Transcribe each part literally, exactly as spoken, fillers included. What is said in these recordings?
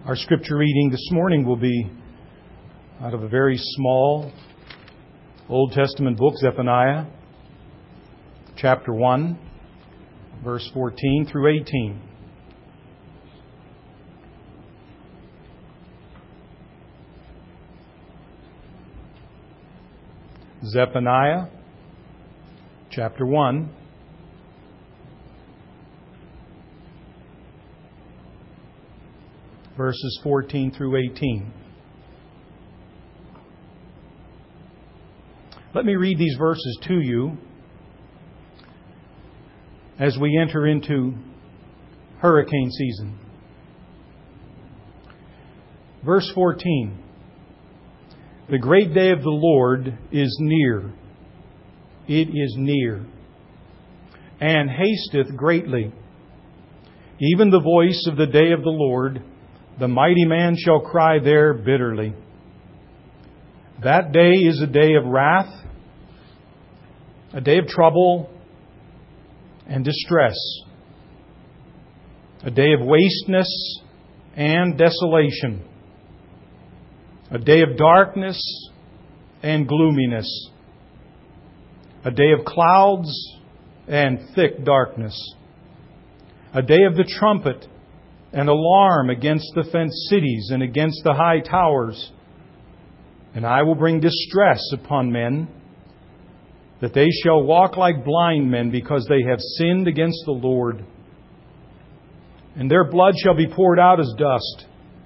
Our scripture reading this morning will be out of a very small Old Testament book, Zephaniah, chapter one, verse fourteen through eighteen. Zephaniah, chapter one, verses fourteen through eighteen. Let me read these verses to you as we enter into hurricane season. Verse fourteen. The great day of the Lord is near. It is near, and hasteth greatly. Even the voice of the day of the Lord, the mighty man shall cry there bitterly. That day is a day of wrath, a day of trouble and distress, a day of wasteness and desolation, a day of darkness and gloominess, a day of clouds and thick darkness, a day of the trumpet and alarm against the fenced cities and against the high towers. And I will bring distress upon men, that they shall walk like blind men, because they have sinned against the Lord. And their blood shall be poured out as dust,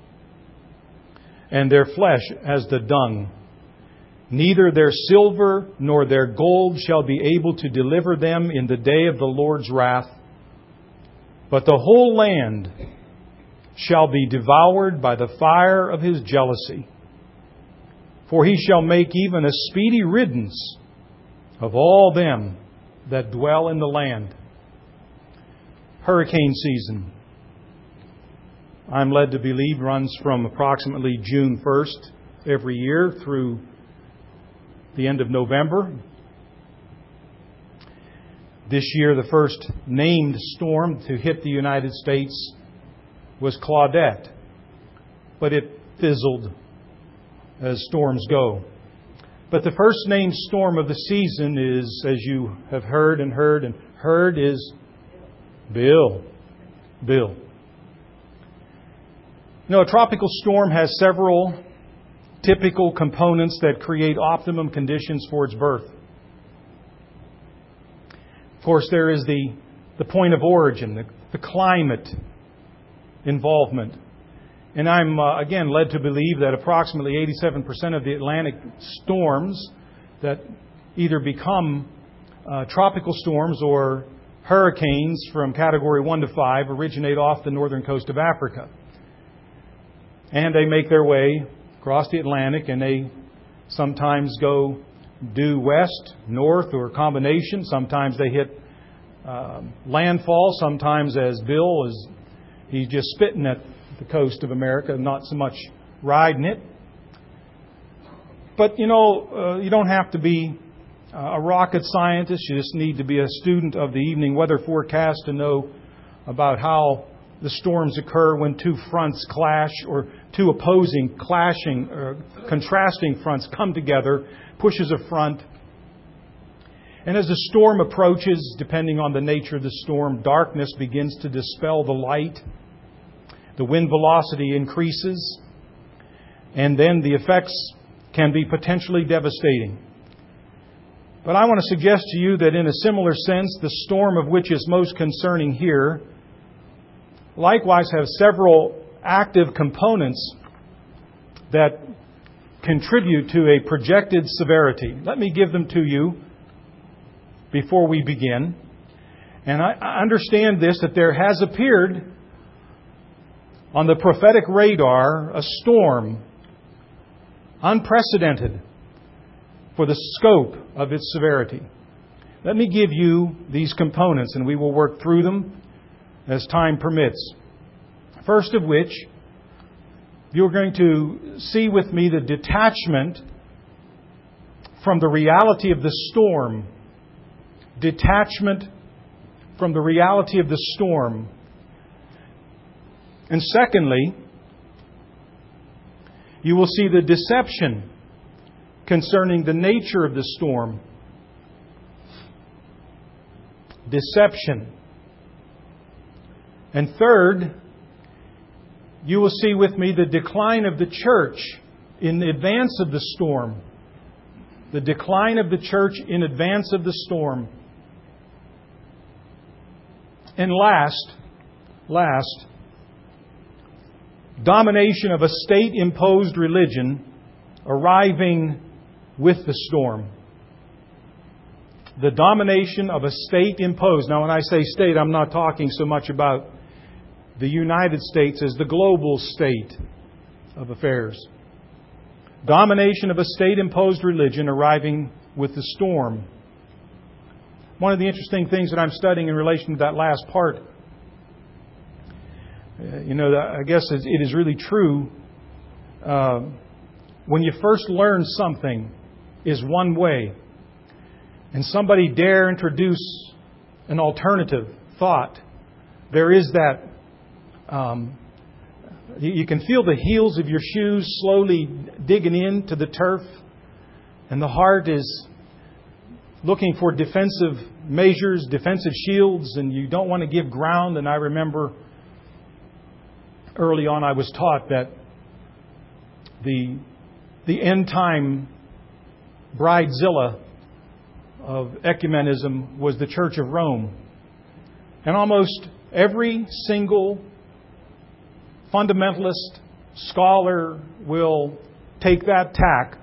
and their flesh as the dung. Neither their silver nor their gold shall be able to deliver them in the day of the Lord's wrath. But the whole land shall be devoured by the fire of His jealousy. For He shall make even a speedy riddance of all them that dwell in the land. Hurricane season, I'm led to believe, runs from approximately June first every year through the end of November. This year, the first named storm to hit the United States was Claudette, but it fizzled as storms go. But the first named storm of the season is, as you have heard and heard and heard, is Bill. Bill. You know, a tropical storm has several typical components that create optimum conditions for its birth. Of course, there is the, the point of origin, the, the climate involvement. And I'm, uh, again, led to believe that approximately eighty-seven percent of the Atlantic storms that either become uh, tropical storms or hurricanes from category one to five originate off the northern coast of Africa. And they make their way across the Atlantic, and they sometimes go due west, north, or a combination. Sometimes they hit uh, landfall. Sometimes, as Bill is, he's just spitting at the coast of America, not so much riding it. But, you know, uh, you don't have to be a rocket scientist. You just need to be a student of the evening weather forecast to know about how the storms occur when two fronts clash, or two opposing, clashing, or contrasting fronts come together, pushes a front. And as the storm approaches, depending on the nature of the storm, darkness begins to dispel the light. The wind velocity increases, and then the effects can be potentially devastating. But I want to suggest to you that in a similar sense, the storm of which is most concerning here likewise have several active components that contribute to a projected severity. Let me give them to you before we begin. And I understand this, that there has appeared on the prophetic radar a storm unprecedented for the scope of its severity. Let me give you these components, and we will work through them as time permits. First of which, you're going to see with me the detachment from the reality of the storm. Detachment from the reality of the storm. And secondly, You will see the deception concerning the nature of the storm. Deception. And third, you will see with me the decline of the church in advance of the storm. The decline of the church in advance of the storm. And last, last, domination of a state-imposed religion arriving with the storm. The domination of a state-imposed. Now, when I say state, I'm not talking so much about the United States as the global state of affairs. Domination of a state-imposed religion arriving with the storm. One of the interesting things that I'm studying in relation to that last part, uh, you know, I guess it is really true. Uh, when you first learn something is one way, and somebody dare introduce an alternative thought, there is that, um, you, you can feel the heels of your shoes slowly digging into the turf, and the heart is looking for defensive measures, defensive shields, and you don't want to give ground. And I remember early on I was taught that the the end time bridezilla of ecumenism was the Church of Rome. And almost every single fundamentalist scholar will take that tack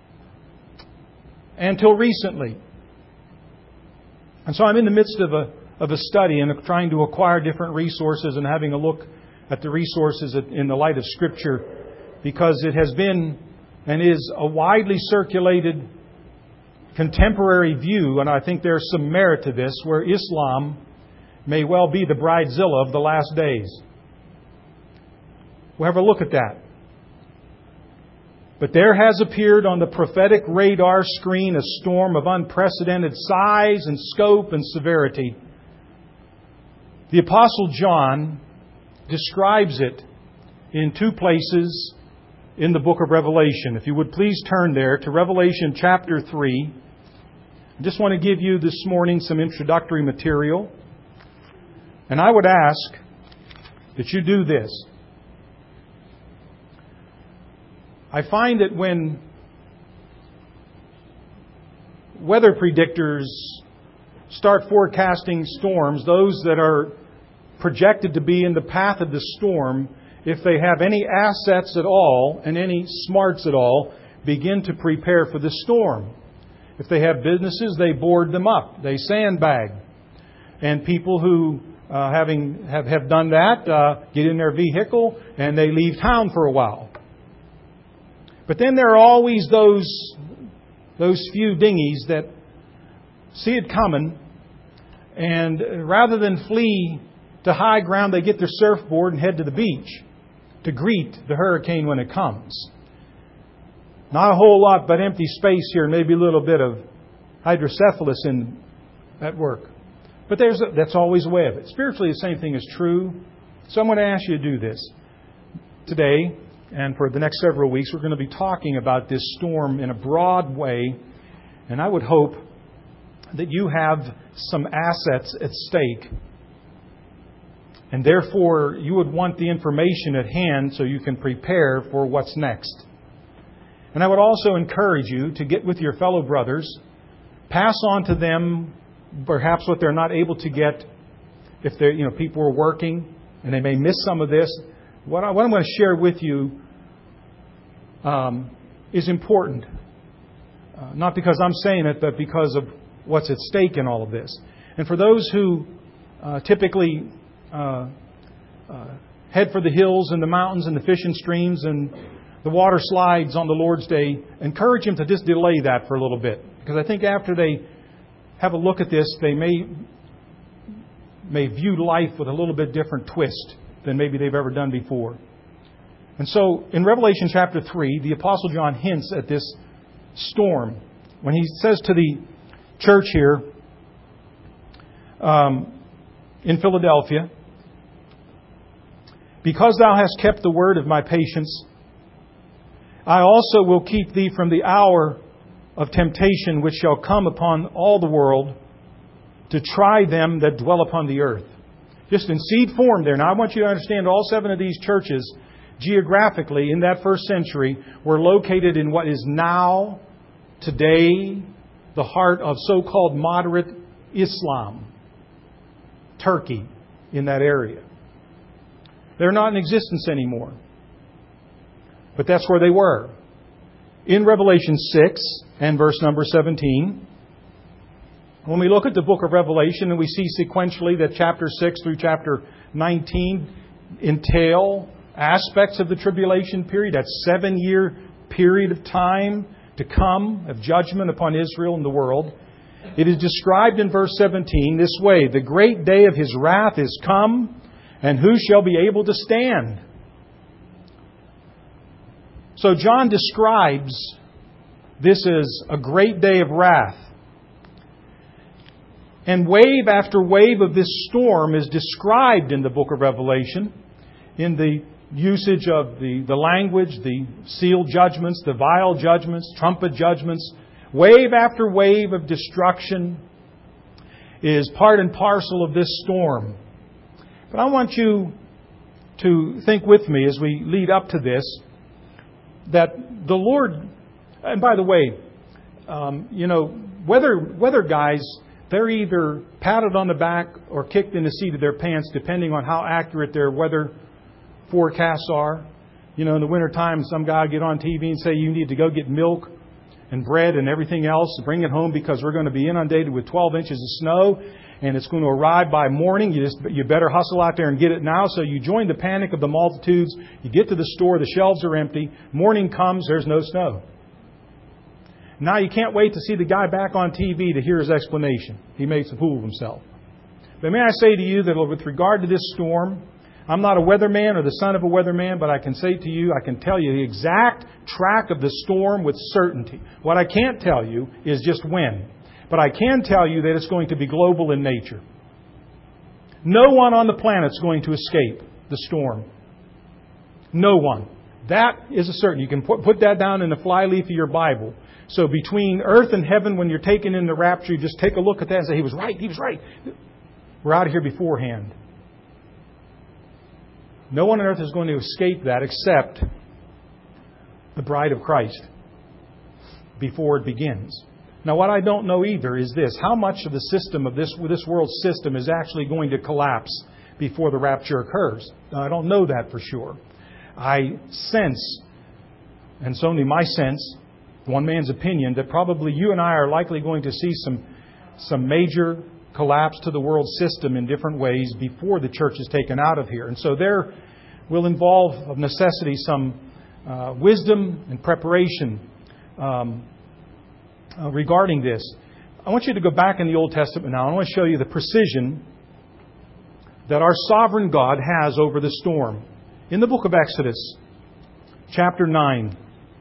until recently. And so I'm in the midst of a of a study and of trying to acquire different resources and having a look at the resources in the light of Scripture, because it has been and is a widely circulated contemporary view, and I think there's some merit to this, where Islam may well be the bridezilla of the last days. We'll have a look at that. But there has appeared on the prophetic radar screen a storm of unprecedented size and scope and severity. The Apostle John describes it in two places in the book of Revelation. If you would please turn there to Revelation chapter three. I just want to give you this morning some introductory material. And I would ask that you do this. I find that when weather predictors start forecasting storms, those that are projected to be in the path of the storm, if they have any assets at all and any smarts at all, begin to prepare for the storm. If they have businesses, they board them up. They sandbag. And people who uh, having have, have done that uh, get in their vehicle and they leave town for a while. But then there are always those those few dinghies that see it coming, and rather than flee to high ground, they get their surfboard and head to the beach to greet the hurricane when it comes. Not a whole lot but empty space here, maybe a little bit of hydrocephalus in at work. But there's a, that's always a way of it. Spiritually, the same thing is true. So I'm going to ask you to do this today. And for the next several weeks, we're going to be talking about this storm in a broad way. And I would hope that you have some assets at stake. And therefore, you would want the information at hand so you can prepare for what's next. And I would also encourage you to get with your fellow brothers, pass on to them perhaps what they're not able to get if they're, you know, people are working and they may miss some of this. What, I, what I'm going to share with you um, is important. Uh, not because I'm saying it, but because of what's at stake in all of this. And for those who uh, typically uh, uh, head for the hills and the mountains and the fishing streams and the water slides on the Lord's Day, encourage them to just delay that for a little bit. Because I think after they have a look at this, they may may view life with a little bit different twist than maybe they've ever done before. And so in Revelation chapter three, the Apostle John hints at this storm when he says to the church here um, in Philadelphia, "Because thou hast kept the word of my patience, I also will keep thee from the hour of temptation which shall come upon all the world to try them that dwell upon the earth. Just in seed form there. Now I want you to understand all seven of these churches geographically in that first century were located in what is now, today, the heart of so-called moderate Islam. Turkey, in that area. They're not in existence anymore. But that's where they were. In Revelation six and verse number seventeen, when we look at the book of Revelation and we see sequentially that chapter six through chapter nineteen entail aspects of the tribulation period, that seven-year period of time to come of judgment upon Israel and the world, it is described in verse seventeen this way: the great day of His wrath is come, and who shall be able to stand? So John describes this as a great day of wrath. And wave after wave of this storm is described in the book of Revelation in the usage of the, the language, the sealed judgments, the vial judgments, trumpet judgments. Wave after wave of destruction is part and parcel of this storm. But I want you to think with me as we lead up to this, that the Lord, and by the way, um, you know, weather, weather guys, they're either patted on the back or kicked in the seat of their pants, depending on how accurate their weather forecasts are. You know, in the wintertime, some guy will get on T V and say, you need to go get milk and bread and everything else, bring it home because we're going to be inundated with twelve inches of snow and it's going to arrive by morning. You just you better hustle out there and get it now. So you join the panic of the multitudes. You get to the store, the shelves are empty. Morning comes, there's no snow. Now you can't wait to see the guy back on T V to hear his explanation. He makes a fool of himself. But may I say to you that with regard to this storm, I'm not a weatherman or the son of a weatherman, but I can say to you, I can tell you the exact track of the storm with certainty. What I can't tell you is just when. But I can tell you that it's going to be global in nature. No one on the planet is going to escape the storm. No one. That is a certainty. You can put, put that down in the flyleaf of your Bible. So between earth and heaven, when you're taken in the rapture, you just take a look at that and say, he was right, he was right. We're out of here beforehand. No one on earth is going to escape that except the bride of Christ before it begins. Now, what I don't know either is this: how much of the system of this this world system is actually going to collapse before the rapture occurs? Now, I don't know that for sure. I sense, and it's only my sense, one man's opinion, that probably you and I are likely going to see some some major collapse to the world system in different ways before the church is taken out of here. And so there will involve, of necessity, some uh, wisdom and preparation um, uh, regarding this. I want you to go back in the Old Testament now. I want to show you the precision that our sovereign God has over the storm. In the book of Exodus, chapter nine.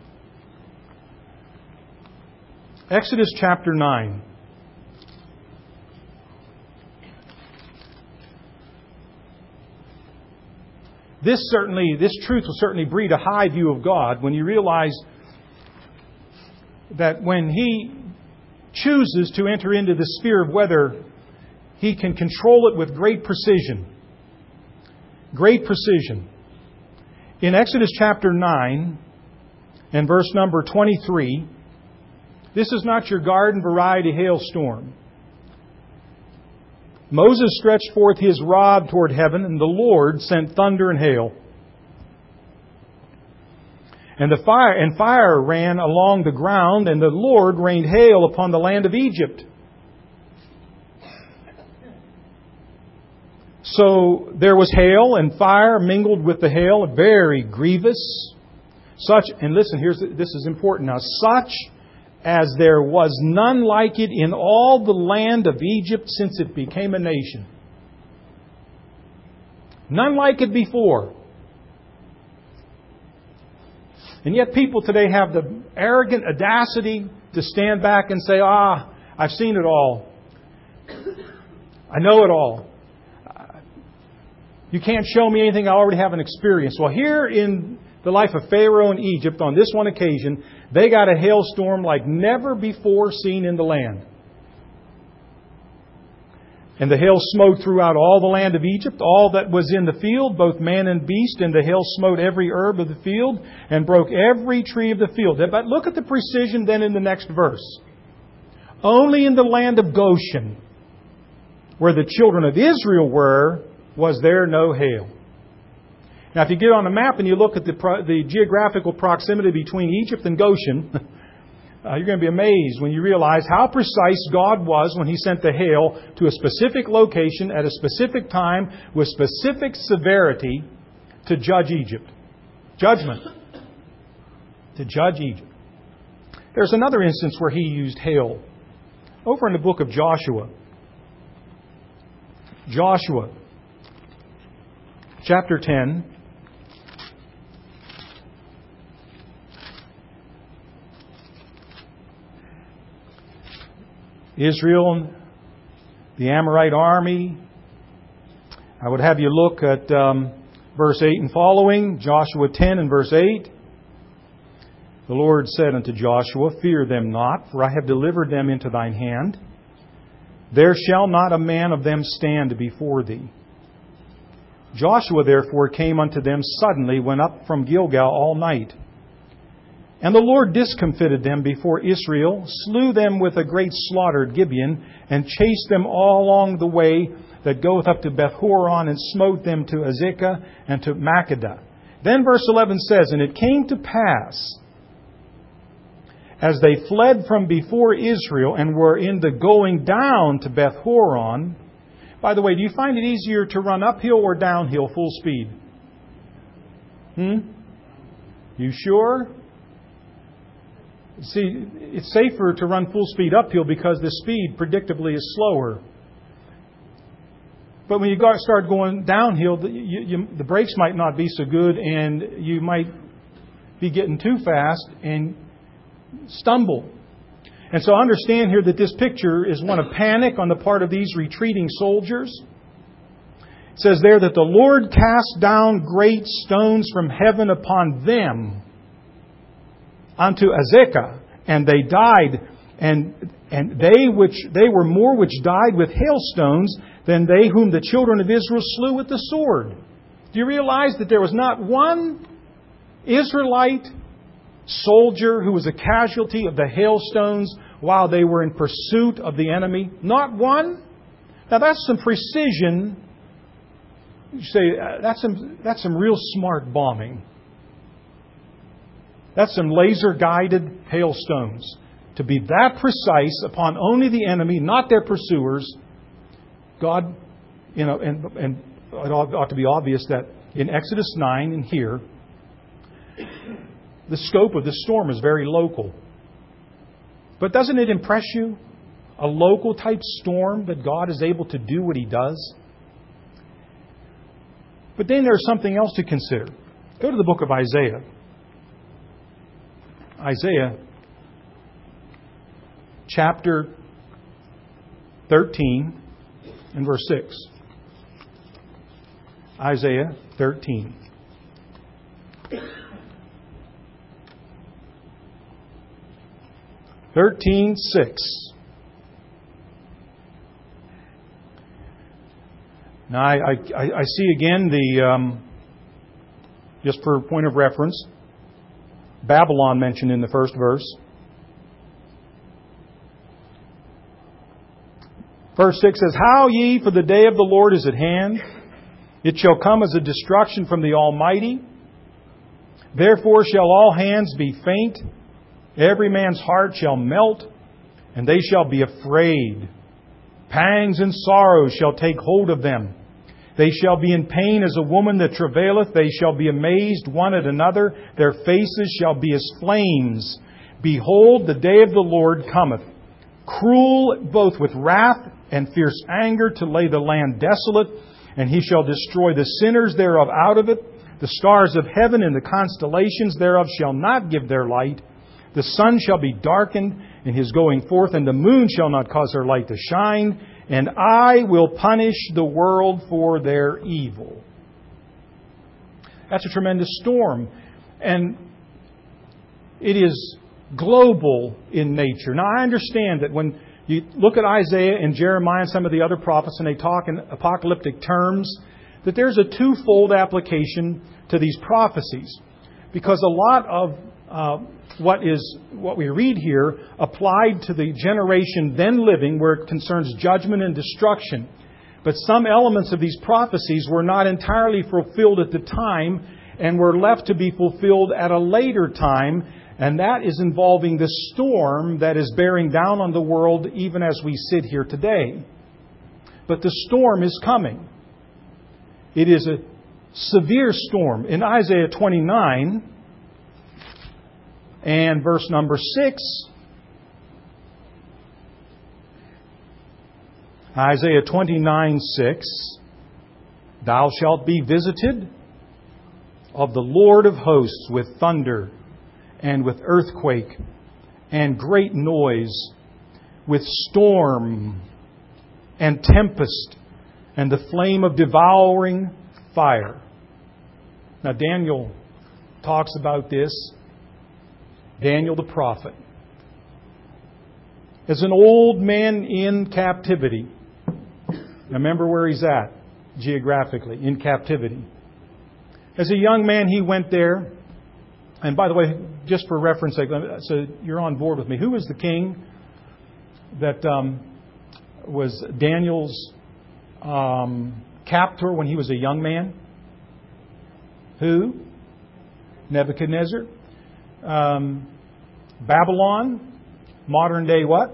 Exodus chapter nine. This certainly, this truth will certainly breed a high view of God when you realize that when He chooses to enter into the sphere of weather, He can control it with great precision. Great precision. In Exodus chapter nine and verse number twenty-three, this is not your garden variety hailstorm. Moses stretched forth his rod toward heaven, and the Lord sent thunder and hail. And the fire and fire ran along the ground, and the Lord rained hail upon the land of Egypt. So there was hail and fire mingled with the hail, very grievous. Such, and listen, here's this is important now. Such as there was none like it in all the land of Egypt since it became a nation. None like it before. And yet people today have the arrogant audacity to stand back and say, ah, I've seen it all. I know it all. You can't show me anything I already haven't experienced. Well, here in the life of Pharaoh in Egypt, on this one occasion, they got a hailstorm like never before seen in the land. And the hail smote throughout all the land of Egypt, all that was in the field, both man and beast, and the hail smote every herb of the field, and broke every tree of the field. But look at the precision then in the next verse. Only in the land of Goshen, where the children of Israel were, was there no hail. Now, if you get on a map and you look at the, the geographical proximity between Egypt and Goshen, uh, you're going to be amazed when you realize how precise God was when He sent the hail to a specific location at a specific time with specific severity to judge Egypt. Judgment. To judge Egypt. There's another instance where He used hail. Over in the book of Joshua. Joshua. Chapter ten. Israel, the Amorite army. I would have you look at um, verse eight and following, Joshua ten and verse eight. The Lord said unto Joshua, Fear them not, for I have delivered them into thine hand. There shall not a man of them stand before thee. Joshua therefore came unto them suddenly, went up from Gilgal all night. And the Lord discomfited them before Israel, slew them with a great slaughter at Gibeon, and chased them all along the way that goeth up to Beth-horon, and smote them to Azekah and to Makkedah. Then verse eleven says, And it came to pass, as they fled from before Israel and were in the going down to Beth-horon. By the way, do you find it easier to run uphill or downhill full speed? Hmm? You sure? See, it's safer to run full speed uphill because the speed predictably is slower. But when you start going downhill, the, you, you, the brakes might not be so good, and you might be getting too fast and stumble. And so understand here that this picture is one of panic on the part of these retreating soldiers. It says there that the Lord cast down great stones from heaven upon them unto Azekah, and they died, and and they which they were more which died with hailstones than they whom the children of Israel slew with the sword. Do you realize that there was not one Israelite soldier who was a casualty of the hailstones while they were in pursuit of the enemy? Not one. Now that's some precision. You say that's some that's some real smart bombing. That's some laser-guided hailstones. To be that precise upon only the enemy, not their pursuers. God, you know, and, and it ought to be obvious that in Exodus nine and here, the scope of the storm is very local. But doesn't it impress you? A local type storm that God is able to do what He does? But then there's something else to consider. Go to the book of Isaiah. Isaiah chapter thirteen and verse six. Isaiah thirteen. Thirteen six. Now I, I, I see again the um, just for point of reference, Babylon mentioned in the first verse. Verse six says, How ye, for the day of the Lord is at hand. It shall come as a destruction from the Almighty. Therefore shall all hands be faint. Every man's heart shall melt, and they shall be afraid. Pangs and sorrows shall take hold of them. They shall be in pain as a woman that travaileth. They shall be amazed one at another. Their faces shall be as flames. Behold, the day of the Lord cometh, cruel both with wrath and fierce anger, to lay the land desolate. And He shall destroy the sinners thereof out of it. The stars of heaven and the constellations thereof shall not give their light. The sun shall be darkened in his going forth, and the moon shall not cause her light to shine. And I will punish the world for their evil. That's a tremendous storm. And it is global in nature. Now, I understand that when you look at Isaiah and Jeremiah and some of the other prophets, and they talk in apocalyptic terms, that there's a twofold application to these prophecies. Because a lot of uh, what is what we read here applied to the generation then living, where it concerns judgment and destruction. But some elements of these prophecies were not entirely fulfilled at the time and were left to be fulfilled at a later time. And that is involving the storm that is bearing down on the world even as we sit here today. But the storm is coming. It is a severe storm. In Isaiah twenty-nine and verse number six, Isaiah twenty-nine six, "Thou shalt be visited of the Lord of hosts with thunder, and with earthquake, and great noise, with storm, and tempest, and the flame of devouring fire." Now Daniel talks about this. Daniel the prophet. As an old man in captivity. Now remember where he's at geographically, in captivity. As a young man, he went there. And by the way, just for reference sake, so you're on board with me. Who was the king that um, was Daniel's um, captor when he was a young man? Who? Nebuchadnezzar. Um, Babylon. Modern day what?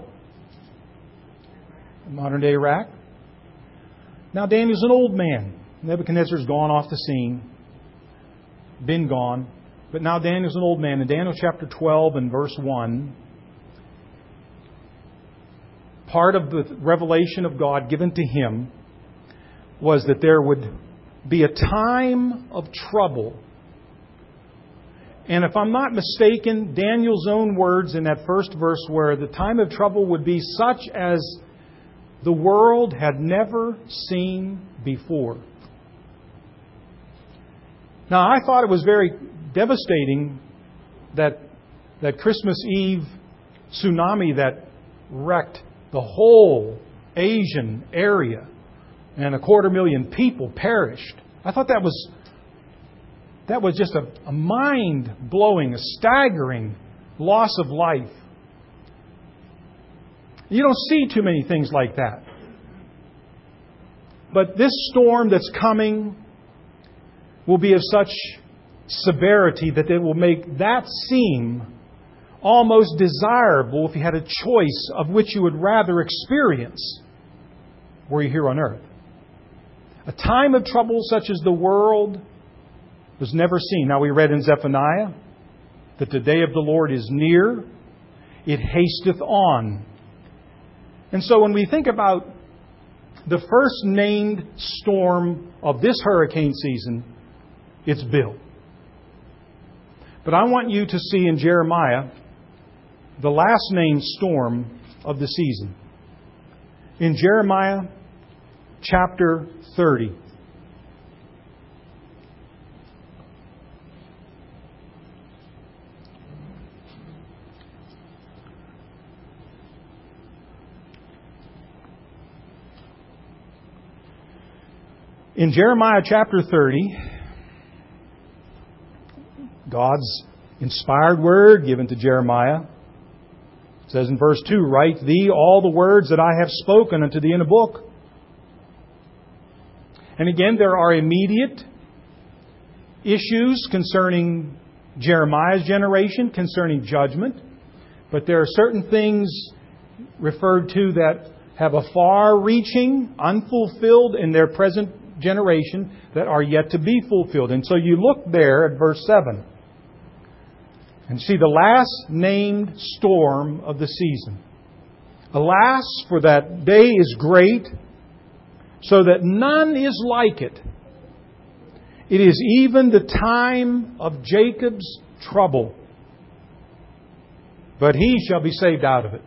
Modern day Iraq. Now Daniel's an old man. Nebuchadnezzar's gone off the scene. Been gone. But now Daniel's an old man. In Daniel chapter twelve and verse one, part of the revelation of God given to him was that there would be a time of trouble. And if I'm not mistaken, Daniel's own words in that first verse were, the time of trouble would be such as the world had never seen before. Now, I thought it was very devastating that that Christmas Eve tsunami that wrecked the whole Asian area and a quarter million people perished. I thought that was that was just a, a mind-blowing, a staggering loss of life. You don't see too many things like that. But this storm that's coming will be of such severity that it will make that seem almost desirable if you had a choice of which you would rather experience were you here on earth. A time of trouble such as the world was never seen. Now we read in Zephaniah that the day of the Lord is near. It hasteth on. And so when we think about the first named storm of this hurricane season, it's Bill. But I want you to see in Jeremiah the last named storm of the season. In Jeremiah chapter thirty. In Jeremiah chapter thirty, God's inspired word given to Jeremiah. It says in verse two, "Write thee all the words that I have spoken unto thee in a book." And again, there are immediate issues concerning Jeremiah's generation, concerning judgment. But there are certain things referred to that have a far-reaching, unfulfilled in their present generation that are yet to be fulfilled. And so you look there at verse seven. And see the last named storm of the season. "Alas, for that day is great, so that none is like it. It is even the time of Jacob's trouble, but he shall be saved out of it."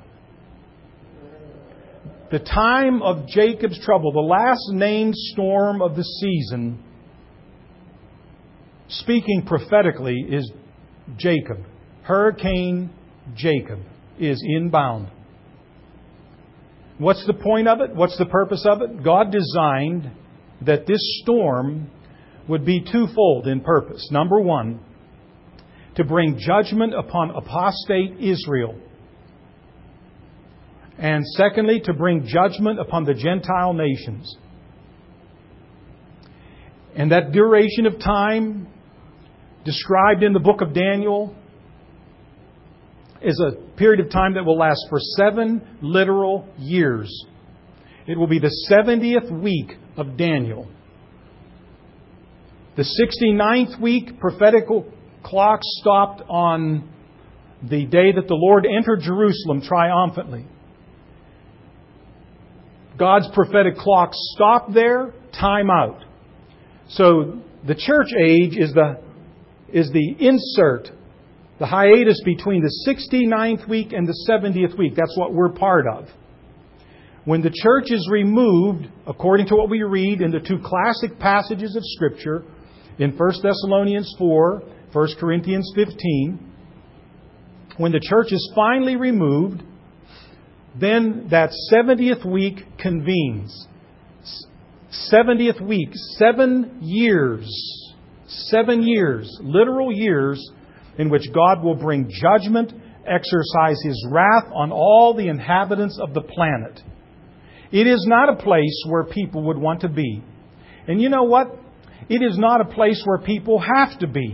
The time of Jacob's trouble, the last named storm of the season, speaking prophetically, is Jacob. Hurricane Jacob is inbound. What's the point of it? What's the purpose of it? God designed that this storm would be twofold in purpose. Number one, to bring judgment upon apostate Israel. And secondly, to bring judgment upon the Gentile nations. And that duration of time described in the book of Daniel is a period of time that will last for seven literal years. It will be the seventieth week of Daniel. The sixty-ninth week, prophetical clock stopped on the day that the Lord entered Jerusalem triumphantly. God's prophetic clock stopped there, time out. So the church age is the, is the insert, the hiatus between the sixty-ninth week and the seventieth week. That's what we're part of. When the church is removed, according to what we read in the two classic passages of Scripture, in First Thessalonians four, First Corinthians fifteen, when the church is finally removed, then that seventieth week convenes. seventieth week, seven years, seven years, literal years, in which God will bring judgment, exercise His wrath on all the inhabitants of the planet. It is not a place where people would want to be. And you know what? It is not a place where people have to be.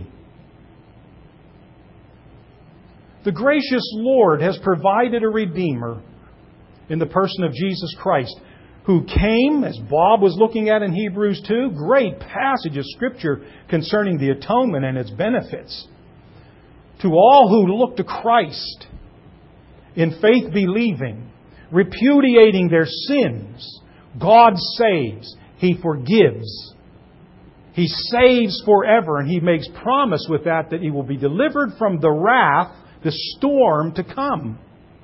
The gracious Lord has provided a Redeemer in the person of Jesus Christ, who came, as Bob was looking at in Hebrews two, great passage of Scripture concerning the atonement and its benefits. To all who look to Christ in faith believing, repudiating their sins, God saves. He forgives. He saves forever, and He makes promise with that that He will be delivered from the wrath, the storm to come.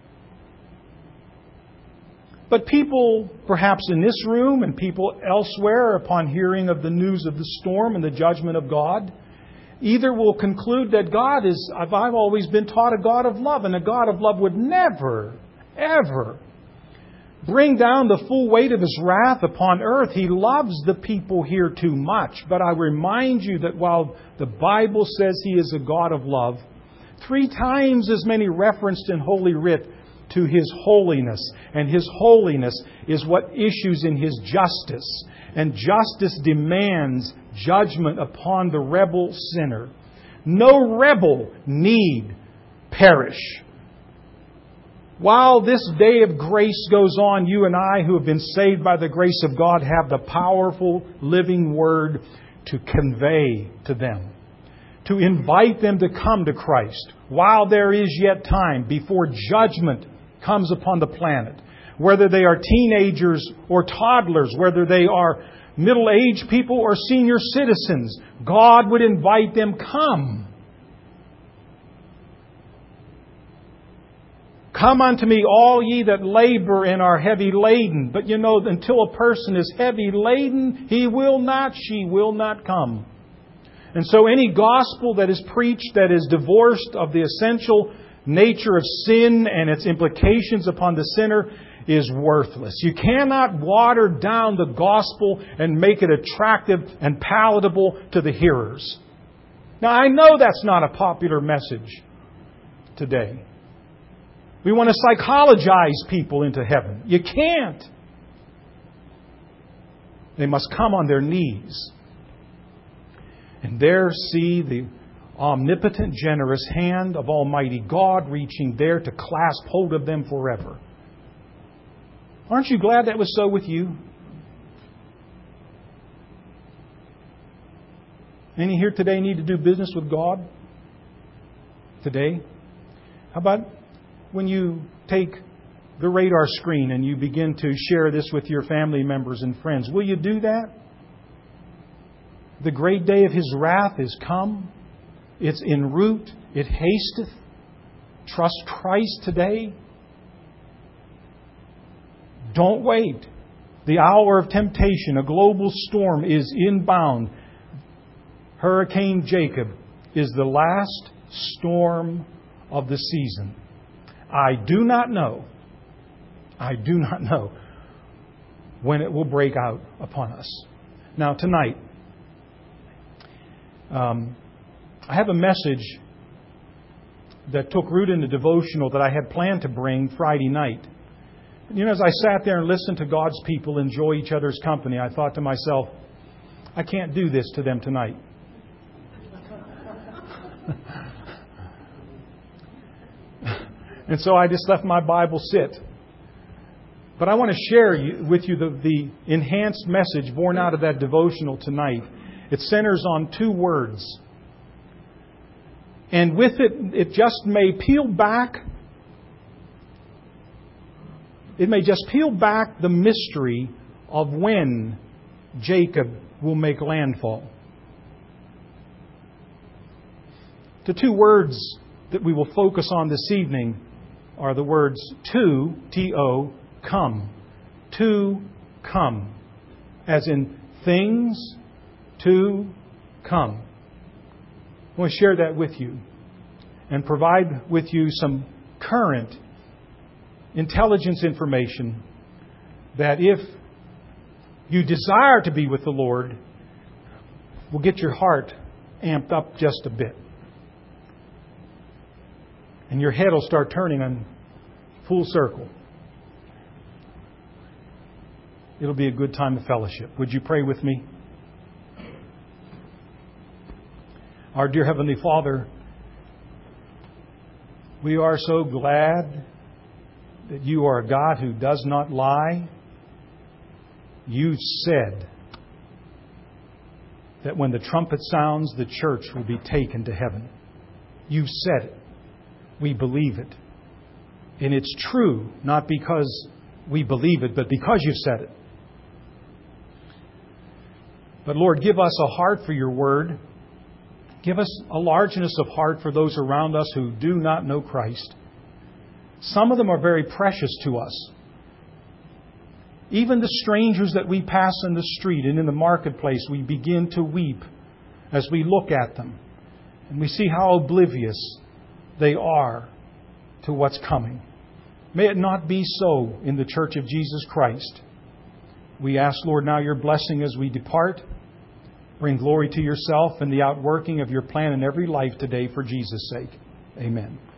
But people, perhaps in this room and people elsewhere, upon hearing of the news of the storm and the judgment of God, either will conclude that God is, I've always been taught, a God of love, and a God of love would never, ever bring down the full weight of His wrath upon earth. He loves the people here too much. But I remind you that while the Bible says He is a God of love, three times as many referenced in Holy Writ to His holiness. And His holiness is what issues in His justice. And justice demands judgment upon the rebel sinner. No rebel need perish. While this day of grace goes on, you and I who have been saved by the grace of God have the powerful living Word to convey to them, to invite them to come to Christ while there is yet time, before judgment comes upon the planet. Whether they are teenagers or toddlers, whether they are middle-aged people or senior citizens, God would invite them, come. Come unto me, all ye that labor and are heavy laden. But you know, until a person is heavy laden, he will not, she will not come. And so any gospel that is preached that is divorced of the essential nature of sin and its implications upon the sinner is worthless. You cannot water down the gospel and make it attractive and palatable to the hearers. Now, I know that's not a popular message today. We want to psychologize people into heaven. You can't. They must come on their knees and there see the omnipotent, generous hand of Almighty God reaching there to clasp hold of them forever. Aren't you glad that was so with you? Any here today need to do business with God? Today? How about when you take the radar screen and you begin to share this with your family members and friends? Will you do that? The great day of His wrath is come. It's en route. It hasteth. Trust Christ today. Don't wait. The hour of temptation, a global storm, is inbound. Hurricane Jacob is the last storm of the season. I do not know, I do not know when it will break out upon us. Now, tonight, um, I have a message that took root in the devotional that I had planned to bring Friday night. You know, as I sat there and listened to God's people enjoy each other's company, I thought to myself, I can't do this to them tonight. And so I just left my Bible sit. But I want to share with you the, the enhanced message born out of that devotional tonight. It centers on two words. And with it, it just may peel back, it may just peel back the mystery of when Jacob will make landfall. The two words that we will focus on this evening are the words to, T O, come. To come. As in things to come. I want to share that with you and provide with you some current intelligence information that if you desire to be with the Lord, will get your heart amped up just a bit. And your head will start turning on full circle. It'll be a good time of fellowship. Would you pray with me? Our dear Heavenly Father, we are so glad that you are a God who does not lie. You said that when the trumpet sounds, the church will be taken to heaven. You said it. We believe it. And it's true, not because we believe it, but because you said it. But Lord, give us a heart for your word. Give us a largeness of heart for those around us who do not know Christ. Some of them are very precious to us. Even the strangers that we pass in the street and in the marketplace, we begin to weep as we look at them. And we see how oblivious they are to what's coming. May it not be so in the Church of Jesus Christ. We ask, Lord, now your blessing as we depart. Bring glory to yourself and the outworking of your plan in every life today for Jesus' sake. Amen.